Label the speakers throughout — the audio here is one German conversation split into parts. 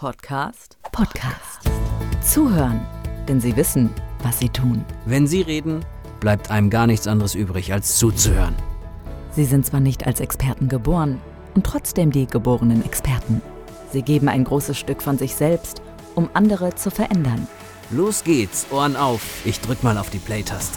Speaker 1: Podcast. Zuhören, denn sie wissen, was sie tun.
Speaker 2: Wenn sie reden, bleibt einem gar nichts anderes übrig, als zuzuhören.
Speaker 1: Sie sind zwar nicht als Experten geboren und trotzdem die geborenen Experten. Sie geben ein großes Stück von sich selbst, um andere zu verändern.
Speaker 2: Los geht's, Ohren auf. Ich drück mal auf die Play-Taste.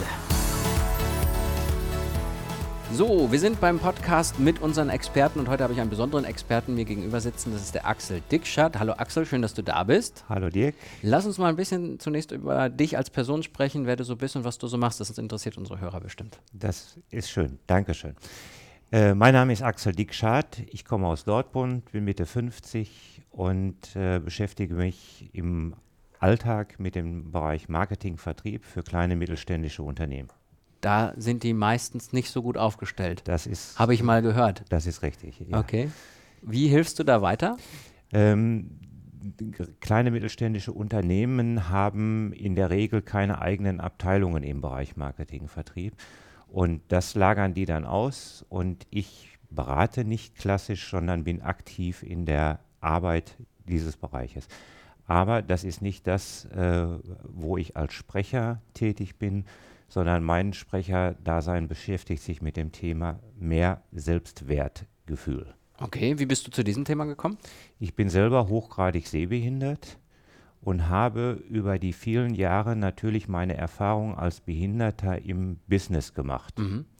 Speaker 2: So, wir sind beim Podcast mit unseren Experten und heute habe ich einen besonderen Experten mir gegenüber sitzen. Das ist der Axel Dickschat. Hallo Axel, schön, dass du da bist.
Speaker 3: Hallo Dirk.
Speaker 2: Lass uns mal ein bisschen zunächst über dich als Person sprechen, wer du so bist und was du so machst. Das interessiert unsere Hörer bestimmt.
Speaker 3: Das ist schön, Dankeschön. Mein Name ist Axel Dickschat. Ich komme aus Dortmund, bin Mitte 50 und beschäftige mich im Alltag mit dem Bereich Marketing, Vertrieb für kleine mittelständische Unternehmen.
Speaker 2: Da sind die meistens nicht so gut aufgestellt.
Speaker 3: Das ist,
Speaker 2: habe ich mal gehört.
Speaker 3: Das ist richtig. Ja.
Speaker 2: Okay. Wie hilfst du da weiter?
Speaker 3: Kleine mittelständische Unternehmen haben in der Regel keine eigenen Abteilungen im Bereich Marketing, Vertrieb. Und das lagern die dann aus und ich berate nicht klassisch, sondern bin aktiv in der Arbeit dieses Bereiches. Aber das ist nicht das, wo ich als Sprecher tätig bin, sondern mein Sprecherdasein beschäftigt sich mit dem Thema mehr Selbstwertgefühl.
Speaker 2: Okay, wie bist du zu diesem Thema gekommen?
Speaker 3: Ich bin selber hochgradig sehbehindert und habe über die vielen Jahre natürlich meine Erfahrung als Behinderter im Business gemacht.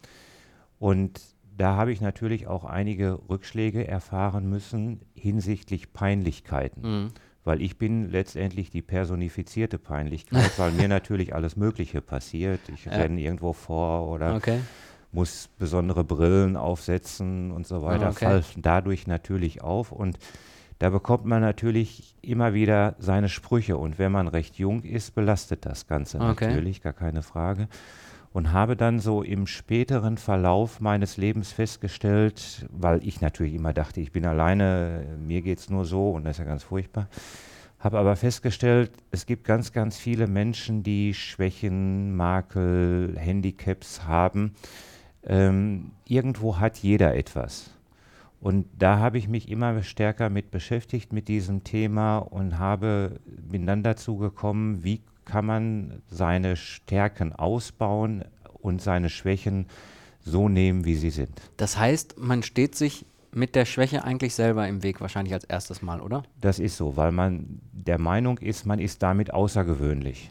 Speaker 3: Und da habe ich natürlich auch einige Rückschläge erfahren müssen hinsichtlich Peinlichkeiten. Weil ich bin letztendlich die personifizierte Peinlichkeit, weil mir natürlich alles Mögliche passiert. Ich renne irgendwo vor oder muss besondere Brillen aufsetzen und so weiter, fall dadurch natürlich auf. Und da bekommt man natürlich immer wieder seine Sprüche. Und wenn man recht jung ist, belastet das Ganze natürlich, gar keine Frage. Und habe dann so im späteren Verlauf meines Lebens festgestellt, weil ich natürlich immer dachte, ich bin alleine, mir geht's nur so und das ist ja ganz furchtbar, habe aber festgestellt, es gibt ganz, ganz viele Menschen, die Schwächen, Makel, Handicaps haben. Irgendwo hat jeder etwas. Und da habe ich mich immer stärker mit beschäftigt mit diesem Thema und bin dann dazu gekommen, wie kann man seine Stärken ausbauen und seine Schwächen so nehmen, wie sie sind.
Speaker 2: Das heißt, man steht sich mit der Schwäche eigentlich selber im Weg, wahrscheinlich als erstes Mal, oder?
Speaker 3: Das ist so, weil man der Meinung ist, man ist damit außergewöhnlich.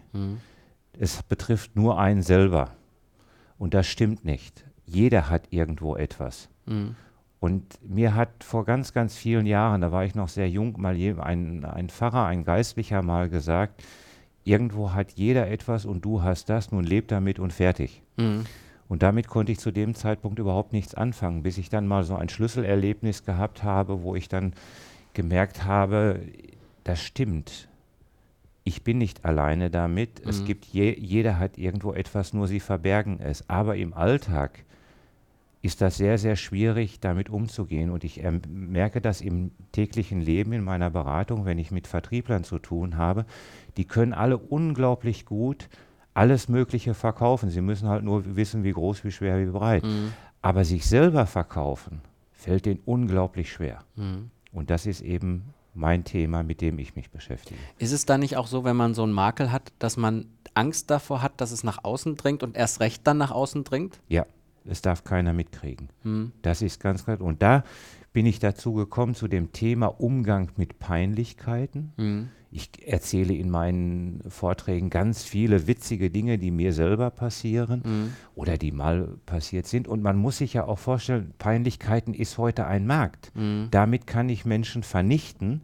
Speaker 3: Es betrifft nur einen selber. Und das stimmt nicht. Jeder hat irgendwo etwas. Und mir hat vor ganz, ganz vielen Jahren, da war ich noch sehr jung, mal ein Pfarrer, ein Geistlicher mal gesagt, irgendwo hat jeder etwas und du hast das, nun leb damit und fertig. Und damit konnte ich zu dem Zeitpunkt überhaupt nichts anfangen, bis ich dann mal so ein Schlüsselerlebnis gehabt habe, wo ich dann gemerkt habe, das stimmt. Ich bin nicht alleine damit. Es gibt jeder hat irgendwo etwas, nur sie verbergen es. Aber im Alltag ist das sehr, sehr schwierig, damit umzugehen. Und ich merke das im täglichen Leben, in meiner Beratung, wenn ich mit Vertrieblern zu tun habe. Die können alle unglaublich gut alles Mögliche verkaufen. Sie müssen halt nur wissen, wie groß, wie schwer, wie breit. Aber sich selber verkaufen, fällt denen unglaublich schwer. Und das ist eben mein Thema, mit dem ich mich beschäftige.
Speaker 2: Ist es dann nicht auch so, wenn man so einen Makel hat, dass man Angst davor hat, dass es nach außen dringt und erst recht dann nach außen dringt?
Speaker 3: Ja. Es darf keiner mitkriegen. Das ist ganz klar. Und da bin ich dazu gekommen, zu dem Thema Umgang mit Peinlichkeiten. Ich erzähle in meinen Vorträgen ganz viele witzige Dinge, die mir selber passieren oder die mal passiert sind. Und man muss sich ja auch vorstellen, Peinlichkeiten ist heute ein Markt. Damit kann ich Menschen vernichten.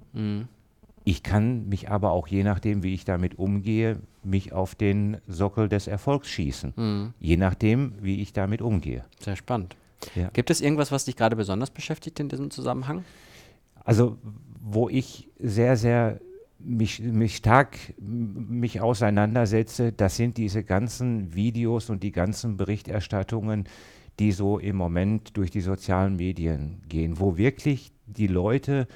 Speaker 3: Ich kann mich aber auch, je nachdem, wie ich damit umgehe, mich auf den Sockel des Erfolgs schießen. Je nachdem, wie ich damit umgehe.
Speaker 2: Sehr spannend.
Speaker 3: Ja.
Speaker 2: Gibt es irgendwas, was dich gerade besonders beschäftigt in diesem Zusammenhang?
Speaker 3: Also, wo ich sehr, sehr mich stark auseinandersetze, das sind diese ganzen Videos und die ganzen Berichterstattungen, die so im Moment durch die sozialen Medien gehen, wo wirklich die Leute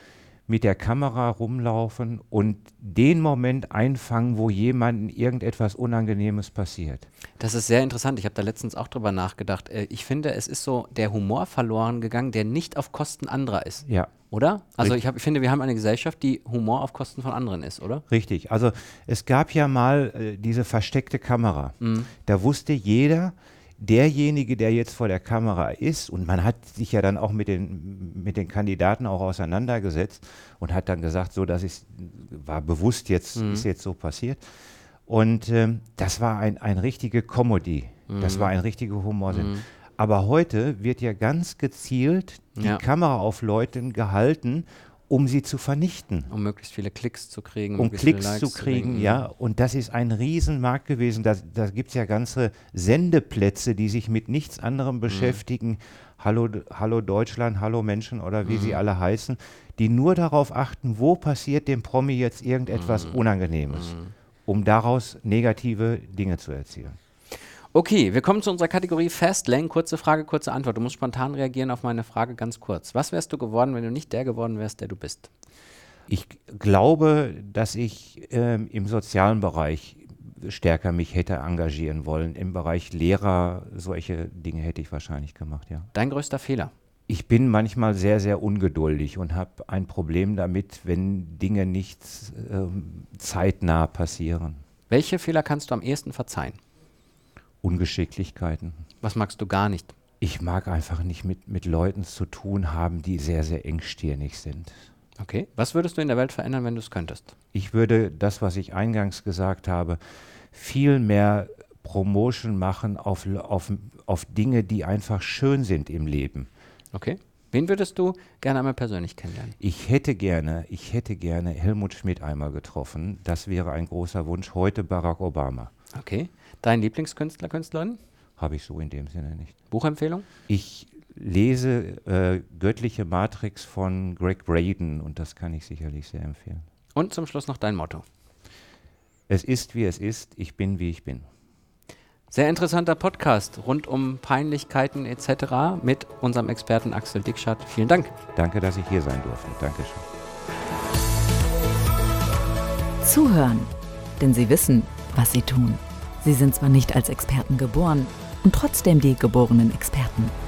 Speaker 3: mit der Kamera rumlaufen und den Moment einfangen, wo jemandem irgendetwas Unangenehmes passiert.
Speaker 2: Das ist sehr interessant. Ich habe da letztens auch drüber nachgedacht. Ich finde, es ist so der Humor verloren gegangen, der nicht auf Kosten anderer ist.
Speaker 3: Ja.
Speaker 2: Oder? Also ich finde, wir haben eine Gesellschaft, die Humor auf Kosten von anderen ist, oder?
Speaker 3: Richtig. Also es gab ja mal diese versteckte Kamera. Da wusste jeder, derjenige, der jetzt vor der Kamera ist, und man hat sich ja dann auch mit den Kandidaten auch auseinandergesetzt und hat dann gesagt, so, war bewusst jetzt, ist jetzt so passiert. Und das war ein richtige Comedy, das war ein richtiger Humorsinn. Aber heute wird ja ganz gezielt die Kamera auf Leuten gehalten, um sie zu vernichten.
Speaker 2: Um möglichst viele Klicks zu kriegen.
Speaker 3: Um Klicks zu kriegen, ja. Und das ist ein Riesenmarkt gewesen. Da gibt es ja ganze Sendeplätze, die sich mit nichts anderem beschäftigen. Hallo Deutschland, Hallo Menschen oder wie sie alle heißen, die nur darauf achten, wo passiert dem Promi jetzt irgendetwas Unangenehmes, um daraus negative Dinge zu erzielen.
Speaker 2: Okay, wir kommen zu unserer Kategorie Fastlane. Kurze Frage, kurze Antwort. Du musst spontan reagieren auf meine Frage ganz kurz. Was wärst du geworden, wenn du nicht der geworden wärst, der du bist?
Speaker 3: Ich glaube, dass ich im sozialen Bereich stärker mich hätte engagieren wollen. Im Bereich Lehrer, solche Dinge hätte ich wahrscheinlich gemacht, ja.
Speaker 2: Dein größter Fehler?
Speaker 3: Ich bin manchmal sehr, sehr ungeduldig und habe ein Problem damit, wenn Dinge nicht zeitnah passieren.
Speaker 2: Welche Fehler kannst du am ehesten verzeihen?
Speaker 3: Ungeschicklichkeiten.
Speaker 2: Was magst du gar nicht?
Speaker 3: Ich mag einfach nicht mit Leuten zu tun haben, die sehr, sehr engstirnig sind.
Speaker 2: Okay. Was würdest du in der Welt verändern, wenn du es könntest?
Speaker 3: Ich würde das, was ich eingangs gesagt habe, viel mehr Promotion machen auf Dinge, die einfach schön sind im Leben.
Speaker 2: Okay. Wen würdest du gerne einmal persönlich kennenlernen?
Speaker 3: Ich hätte gerne Helmut Schmidt einmal getroffen. Das wäre ein großer Wunsch. Heute Barack Obama.
Speaker 2: Okay. Dein Lieblingskünstler, Künstlerin?
Speaker 3: Habe ich so in dem Sinne nicht.
Speaker 2: Buchempfehlung?
Speaker 3: Ich lese Göttliche Matrix von Greg Braden und das kann ich sicherlich sehr empfehlen.
Speaker 2: Und zum Schluss noch dein Motto.
Speaker 3: Es ist, wie es ist. Ich bin, wie ich bin.
Speaker 2: Sehr interessanter Podcast rund um Peinlichkeiten etc. mit unserem Experten Axel Dickschat. Vielen Dank.
Speaker 3: Danke, dass ich hier sein durfte. Dankeschön.
Speaker 1: Zuhören, denn sie wissen, was sie tun. Sie sind zwar nicht als Experten geboren und trotzdem die geborenen Experten.